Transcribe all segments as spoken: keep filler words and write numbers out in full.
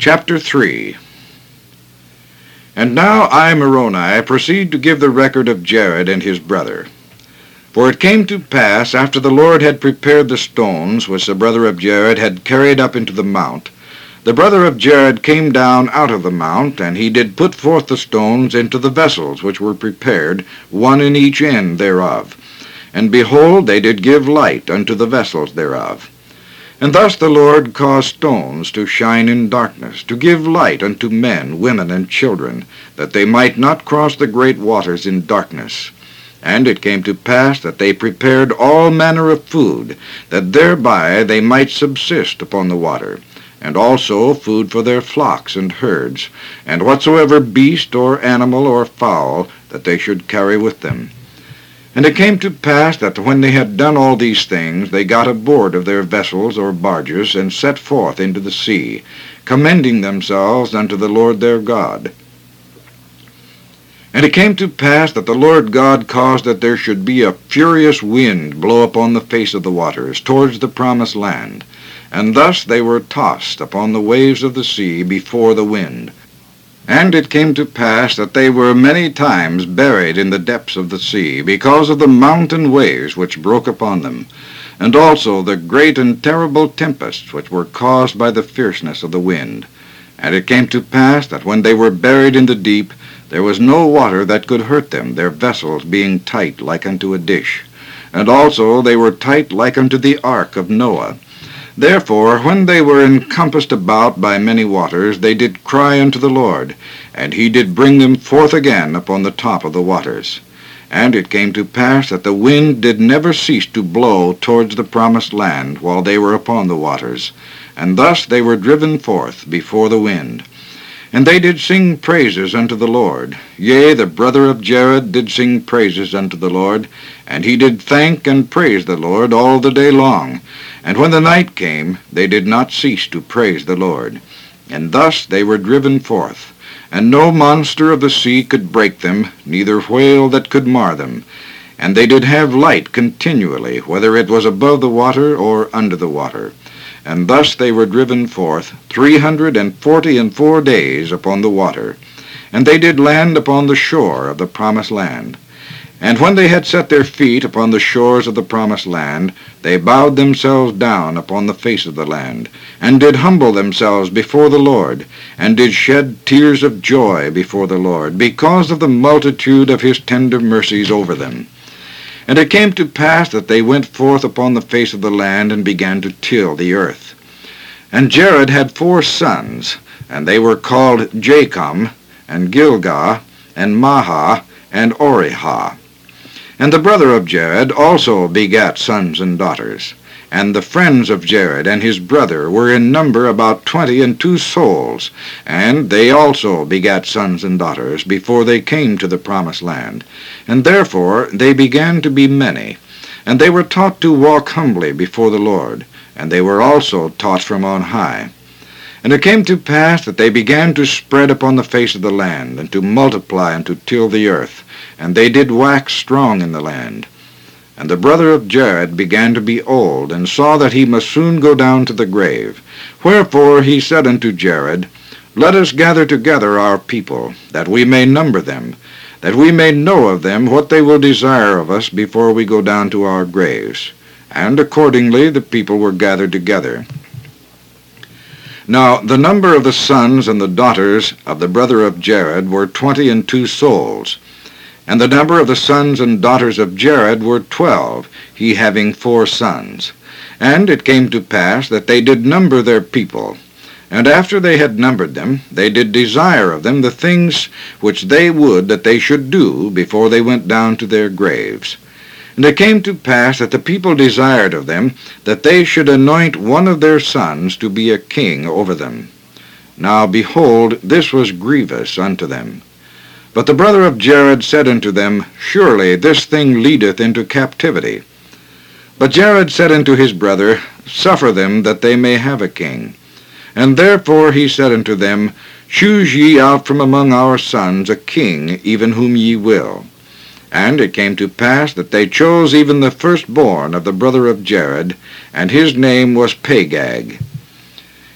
Chapter three. And now I, Moroni, proceed to give the record of Jared and his brother. For it came to pass, after the Lord had prepared the stones which the brother of Jared had carried up into the mount, the brother of Jared came down out of the mount, and he did put forth the stones into the vessels which were prepared, one in each end thereof. And behold, they did give light unto the vessels thereof. And thus the Lord caused stones to shine in darkness, to give light unto men, women, and children, that they might not cross the great waters in darkness. And it came to pass that they prepared all manner of food, that thereby they might subsist upon the water, and also food for their flocks and herds, and whatsoever beast or animal or fowl that they should carry with them. And it came to pass that when they had done all these things, they got aboard of their vessels or barges, and set forth into the sea, commending themselves unto the Lord their God. And it came to pass that the Lord God caused that there should be a furious wind blow upon the face of the waters, towards the promised land, and thus they were tossed upon the waves of the sea before the wind. And it came to pass that they were many times buried in the depths of the sea, because of the mountain waves which broke upon them, and also the great and terrible tempests which were caused by the fierceness of the wind. And it came to pass that when they were buried in the deep, there was no water that could hurt them, their vessels being tight like unto a dish. And also they were tight like unto the ark of Noah. Therefore, when they were encompassed about by many waters, they did cry unto the Lord, and he did bring them forth again upon the top of the waters. And it came to pass that the wind did never cease to blow towards the promised land while they were upon the waters, and thus they were driven forth before the wind. And they did sing praises unto the Lord. Yea, the brother of Jared did sing praises unto the Lord, and he did thank and praise the Lord all the day long. And when the night came, they did not cease to praise the Lord. And thus they were driven forth, and no monster of the sea could break them, neither whale that could mar them. And they did have light continually, whether it was above the water or under the water. And thus they were driven forth three hundred and forty and four days upon the water. And they did land upon the shore of the promised land. And when they had set their feet upon the shores of the promised land, they bowed themselves down upon the face of the land, and did humble themselves before the Lord, and did shed tears of joy before the Lord, because of the multitude of his tender mercies over them. And it came to pass that they went forth upon the face of the land, and began to till the earth. And Jared had four sons, and they were called Jacom, and Gilgah, and Maha, and Orihah. And the brother of Jared also begat sons and daughters. And the friends of Jared and his brother were in number about twenty and two souls, and they also begat sons and daughters before they came to the promised land. And therefore they began to be many, and they were taught to walk humbly before the Lord, and they were also taught from on high. And it came to pass that they began to spread upon the face of the land, and to multiply and to till the earth, and they did wax strong in the land. And the brother of Jared began to be old, and saw that he must soon go down to the grave. Wherefore he said unto Jared, Let us gather together our people, that we may number them, that we may know of them what they will desire of us before we go down to our graves. And accordingly the people were gathered together. Now the number of the sons and the daughters of the brother of Jared were twenty and two souls. And the number of the sons and daughters of Jared were twelve, he having four sons. And it came to pass that they did number their people. And after they had numbered them, they did desire of them the things which they would that they should do before they went down to their graves. And it came to pass that the people desired of them that they should anoint one of their sons to be a king over them. Now behold, this was grievous unto them. But the brother of Jared said unto them, Surely this thing leadeth into captivity. But Jared said unto his brother, Suffer them that they may have a king. And therefore he said unto them, Choose ye out from among our sons a king, even whom ye will. And it came to pass that they chose even the firstborn of the brother of Jared, and his name was Pagag.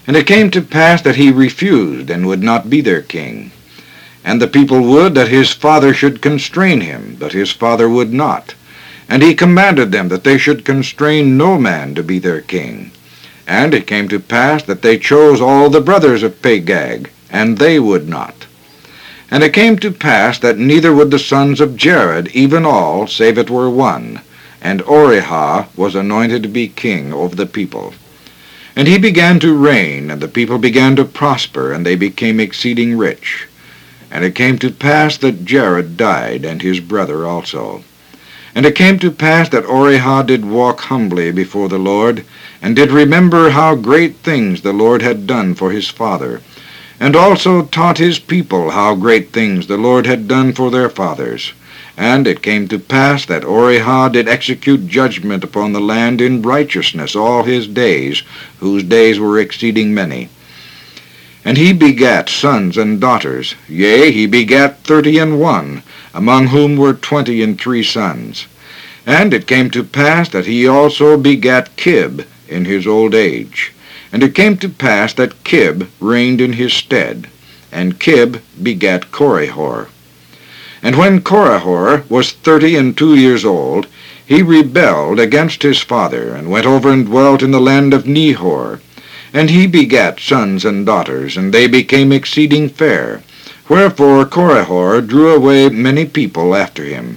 And it came to pass that he refused, and would not be their king. And the people would that his father should constrain him, but his father would not. And he commanded them that they should constrain no man to be their king. And it came to pass that they chose all the brothers of Pagag, and they would not. And it came to pass that neither would the sons of Jared, even all, save it were one. And Orihah was anointed to be king over the people. And he began to reign, and the people began to prosper, and they became exceeding rich. And it came to pass that Jared died, and his brother also. And it came to pass that Orihah did walk humbly before the Lord, and did remember how great things the Lord had done for his father, and also taught his people how great things the Lord had done for their fathers. And it came to pass that Orihah did execute judgment upon the land in righteousness all his days, whose days were exceeding many. And he begat sons and daughters, yea, he begat thirty and one, among whom were twenty and three sons. And it came to pass that he also begat Kib in his old age. And it came to pass that Kib reigned in his stead, and Kib begat Korihor. And when Korihor was thirty and two years old, he rebelled against his father, and went over and dwelt in the land of Nehor. And he begat sons and daughters, and they became exceeding fair. Wherefore Korihor drew away many people after him.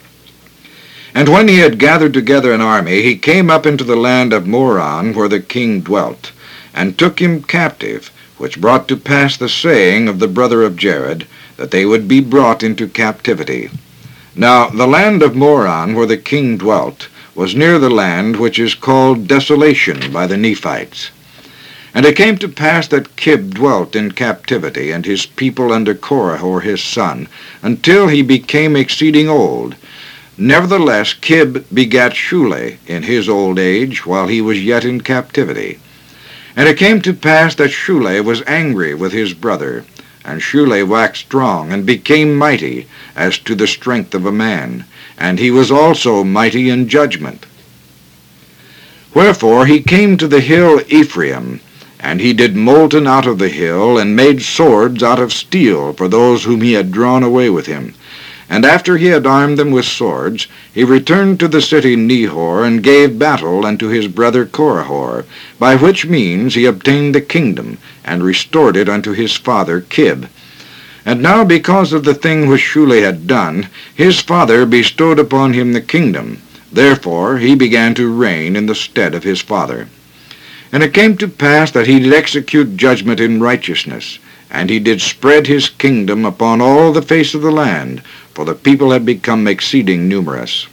And when he had gathered together an army, he came up into the land of Moron, where the king dwelt, and took him captive, which brought to pass the saying of the brother of Jared, that they would be brought into captivity. Now the land of Moron, where the king dwelt, was near the land which is called Desolation by the Nephites. And it came to pass that Kib dwelt in captivity, and his people under Korihor his son, until he became exceeding old. Nevertheless Kib begat Shule in his old age, while he was yet in captivity. And it came to pass that Shule was angry with his brother, and Shule waxed strong, and became mighty, as to the strength of a man, and he was also mighty in judgment. Wherefore he came to the hill Ephraim, and he did molten out of the hill, and made swords out of steel for those whom he had drawn away with him. And after he had armed them with swords, he returned to the city Nehor, and gave battle unto his brother Korihor, by which means he obtained the kingdom, and restored it unto his father Kib. And now because of the thing which Shule had done, his father bestowed upon him the kingdom. Therefore he began to reign in the stead of his father. And it came to pass that he did execute judgment in righteousness, and he did spread his kingdom upon all the face of the land, for the people had become exceeding numerous.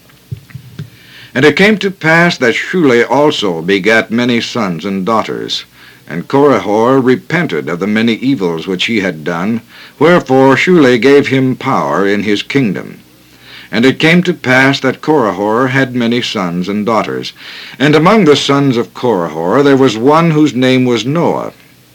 And it came to pass that Shule also begat many sons and daughters. And Korihor repented of the many evils which he had done, wherefore Shule gave him power in his kingdom. And it came to pass that Korihor had many sons and daughters. And among the sons of Korihor there was one whose name was Noah.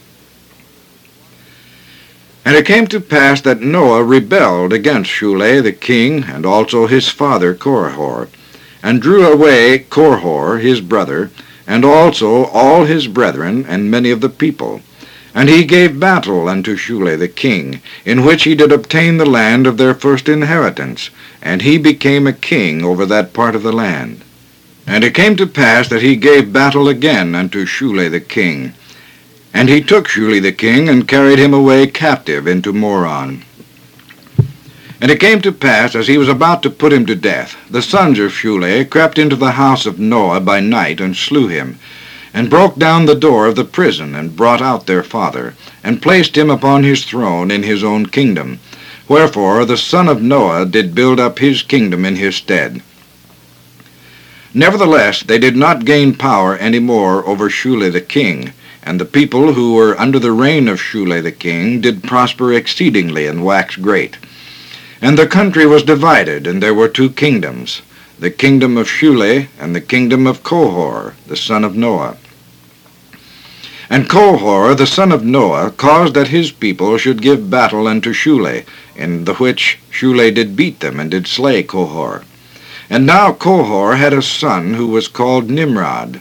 And it came to pass that Noah rebelled against Shule the king, and also his father Korihor, and drew away Korihor his brother, and also all his brethren, and many of the people. And he gave battle unto Shule the king, in which he did obtain the land of their first inheritance, and he became a king over that part of the land. And it came to pass that he gave battle again unto Shule the king. And he took Shule the king, and carried him away captive into Moron. And it came to pass, as he was about to put him to death, the sons of Shule crept into the house of Noah by night, and slew him, and broke down the door of the prison, and brought out their father, and placed him upon his throne in his own kingdom. Wherefore the son of Noah did build up his kingdom in his stead. Nevertheless they did not gain power any more over Shule the king, and the people who were under the reign of Shule the king did prosper exceedingly, and wax great. And the country was divided, and there were two kingdoms, the kingdom of Shule, and the kingdom of Korihor, the son of Noah. And Korihor, the son of Noah, caused that his people should give battle unto Shule, in the which Shule did beat them, and did slay Korihor. And now Korihor had a son who was called Nimrod.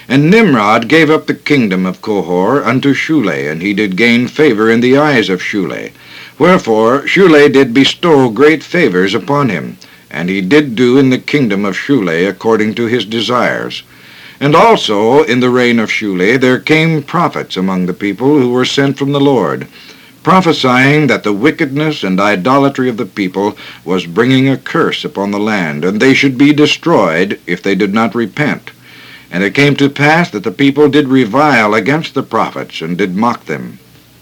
And Nimrod gave up the kingdom of Chohor unto Shuleh, and he did gain favor in the eyes of Shuleh. Wherefore Shuleh did bestow great favors upon him, and he did do in the kingdom of Shuleh according to his desires. And also in the reign of Shuleh there came prophets among the people who were sent from the Lord, prophesying that the wickedness and idolatry of the people was bringing a curse upon the land, and they should be destroyed if they did not repent. And it came to pass that the people did revile against the prophets, and did mock them.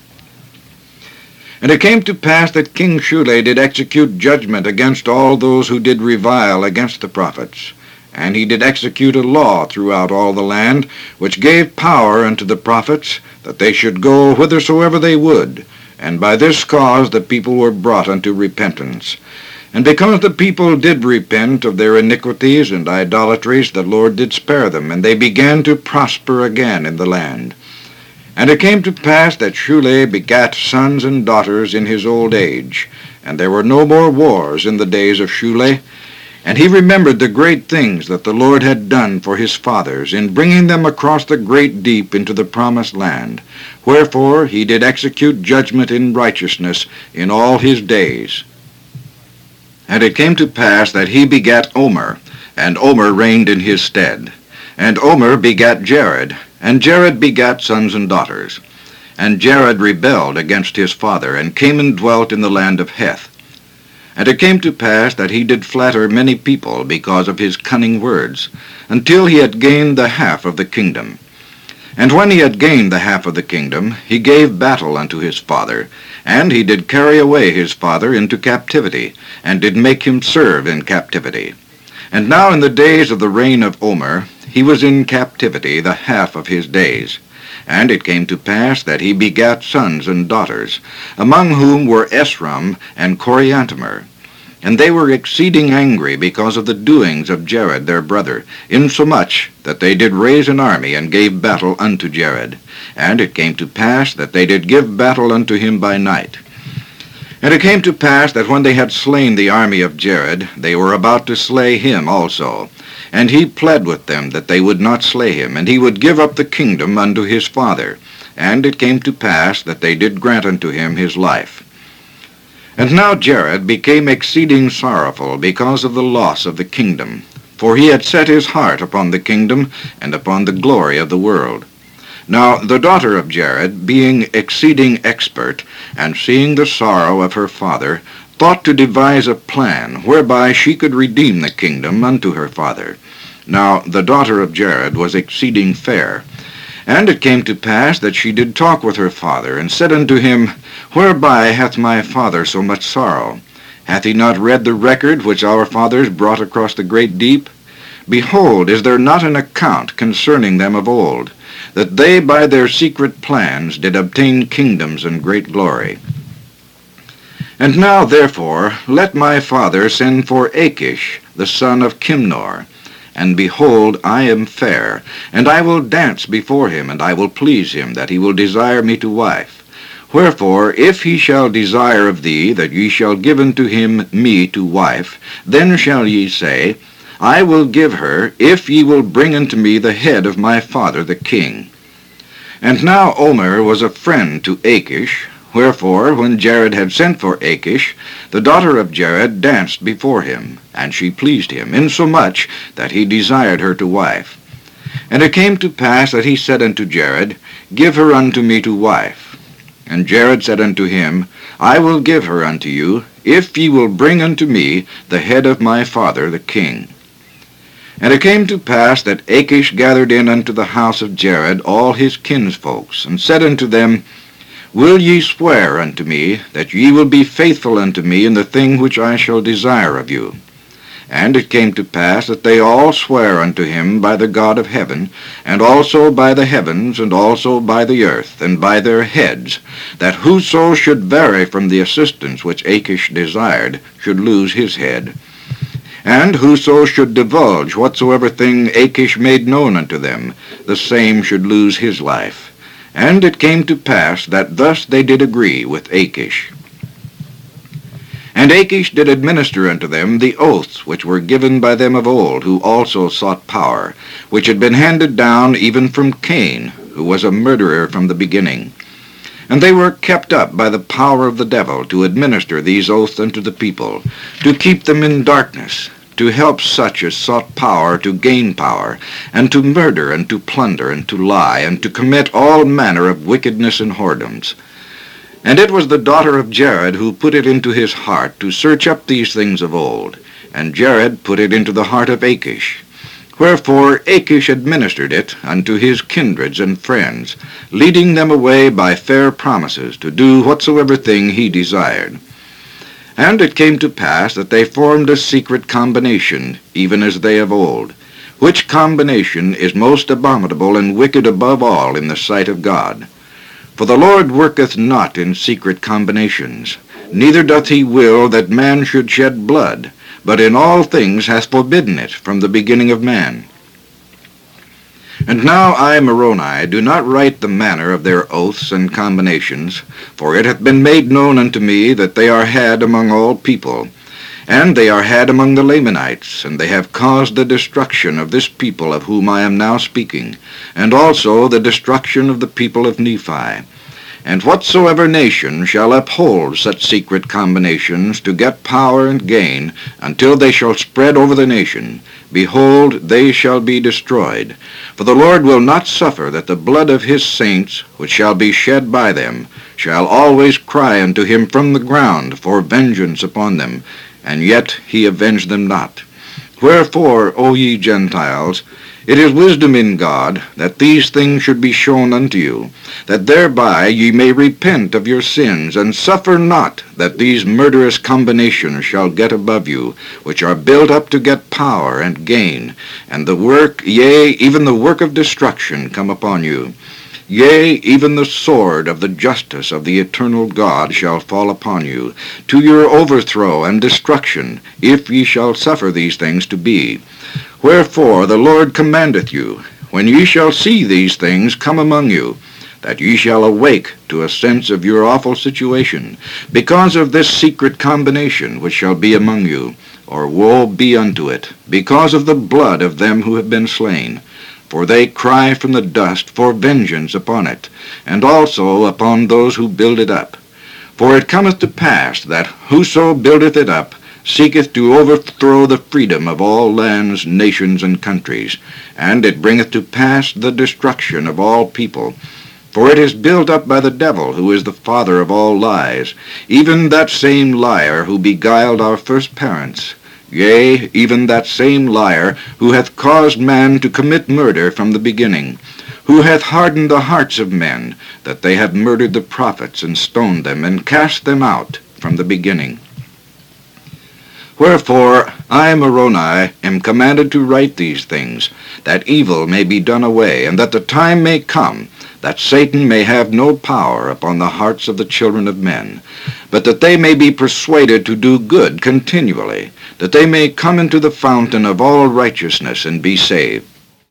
And it came to pass that King Shuleh did execute judgment against all those who did revile against the prophets. And he did execute a law throughout all the land, which gave power unto the prophets, that they should go whithersoever they would. And by this cause the people were brought unto repentance. And because the people did repent of their iniquities and idolatries, the Lord did spare them, and they began to prosper again in the land. And it came to pass that Shuleh begat sons and daughters in his old age, and there were no more wars in the days of Shuleh. And he remembered the great things that the Lord had done for his fathers, in bringing them across the great deep into the promised land. Wherefore he did execute judgment in righteousness in all his days. And it came to pass that he begat Omer, and Omer reigned in his stead. And Omer begat Jared, and Jared begat sons and daughters. And Jared rebelled against his father, and came and dwelt in the land of Heth. And it came to pass that he did flatter many people because of his cunning words, until he had gained the half of the kingdom. And when he had gained the half of the kingdom, he gave battle unto his father, and he did carry away his father into captivity, and did make him serve in captivity. And now in the days of the reign of Omer, he was in captivity the half of his days. And it came to pass that he begat sons and daughters, among whom were Esrom and Coriantumr. And they were exceeding angry because of the doings of Jared their brother, insomuch that they did raise an army, and gave battle unto Jared. And it came to pass that they did give battle unto him by night. And it came to pass that when they had slain the army of Jared, they were about to slay him also. And he pled with them that they would not slay him, and he would give up the kingdom unto his father. And it came to pass that they did grant unto him his life. And now Jared became exceeding sorrowful because of the loss of the kingdom, for he had set his heart upon the kingdom and upon the glory of the world. Now the daughter of Jared, being exceeding expert, and seeing the sorrow of her father, thought to devise a plan whereby she could redeem the kingdom unto her father. Now the daughter of Jared was exceeding fair. And it came to pass that she did talk with her father, and said unto him, Whereby hath my father so much sorrow? Hath he not read the record which our fathers brought across the great deep? Behold, is there not an account concerning them of old, that they by their secret plans did obtain kingdoms and great glory? And now therefore let my father send for Achish, the son of Kimnor. And behold, I am fair, and I will dance before him, and I will please him, that he will desire me to wife. Wherefore, if he shall desire of thee that ye shall give unto him me to wife, then shall ye say, I will give her, if ye will bring unto me the head of my father the king. And now Omer was a friend to Achish. Wherefore, when Jared had sent for Achish, the daughter of Jared danced before him, and she pleased him, insomuch that he desired her to wife. And it came to pass that he said unto Jared, Give her unto me to wife. And Jared said unto him, I will give her unto you, if ye will bring unto me the head of my father the king. And it came to pass that Achish gathered in unto the house of Jared all his kinsfolks, and said unto them, Will ye swear unto me that ye will be faithful unto me in the thing which I shall desire of you? And it came to pass that they all sware unto him by the God of heaven, and also by the heavens, and also by the earth, and by their heads, that whoso should vary from the assistance which Achish desired should lose his head. And whoso should divulge whatsoever thing Achish made known unto them, the same should lose his life. And it came to pass that thus they did agree with Achish. And Achish did administer unto them the oaths which were given by them of old, who also sought power, which had been handed down even from Cain, who was a murderer from the beginning. And they were kept up by the power of the devil to administer these oaths unto the people, to keep them in darkness, to help such as sought power to gain power, and to murder, and to plunder, and to lie, and to commit all manner of wickedness and whoredoms. And it was the daughter of Jared who put it into his heart to search up these things of old, and Jared put it into the heart of Achish. Wherefore Achish administered it unto his kindreds and friends, leading them away by fair promises to do whatsoever thing he desired. And it came to pass that they formed a secret combination, even as they of old, which combination is most abominable and wicked above all in the sight of God. For the Lord worketh not in secret combinations, neither doth he will that man should shed blood, but in all things hath forbidden it from the beginning of man. And now I, Moroni, do not write the manner of their oaths and combinations, for it hath been made known unto me that they are had among all people, and they are had among the Lamanites, and they have caused the destruction of this people of whom I am now speaking, and also the destruction of the people of Nephi. And whatsoever nation shall uphold such secret combinations to get power and gain, until they shall spread over the nation, behold, they shall be destroyed. For the Lord will not suffer that the blood of his saints, which shall be shed by them, shall always cry unto him from the ground for vengeance upon them, and yet he avenged them not. Wherefore, O ye Gentiles, it is wisdom in God that these things should be shown unto you, that thereby ye may repent of your sins, and suffer not that these murderous combinations shall get above you, which are built up to get power and gain, and the work, yea, even the work of destruction come upon you. Yea, even the sword of the justice of the eternal God shall fall upon you, to your overthrow and destruction, if ye shall suffer these things to be. Wherefore the Lord commandeth you, when ye shall see these things come among you, that ye shall awake to a sense of your awful situation, because of this secret combination which shall be among you, or woe be unto it, because of the blood of them who have been slain. For they cry from the dust for vengeance upon it, and also upon those who build it up. For it cometh to pass that whoso buildeth it up seeketh to overthrow the freedom of all lands, nations, and countries, and it bringeth to pass the destruction of all people. For it is built up by the devil, who is the father of all lies, even that same liar who beguiled our first parents. Yea, even that same liar who hath caused man to commit murder from the beginning, who hath hardened the hearts of men, that they have murdered the prophets, and stoned them, and cast them out from the beginning. Wherefore I, Moroni, am commanded to write these things, that evil may be done away, and that the time may come, that Satan may have no power upon the hearts of the children of men, but that they may be persuaded to do good continually, that they may come into the fountain of all righteousness and be saved.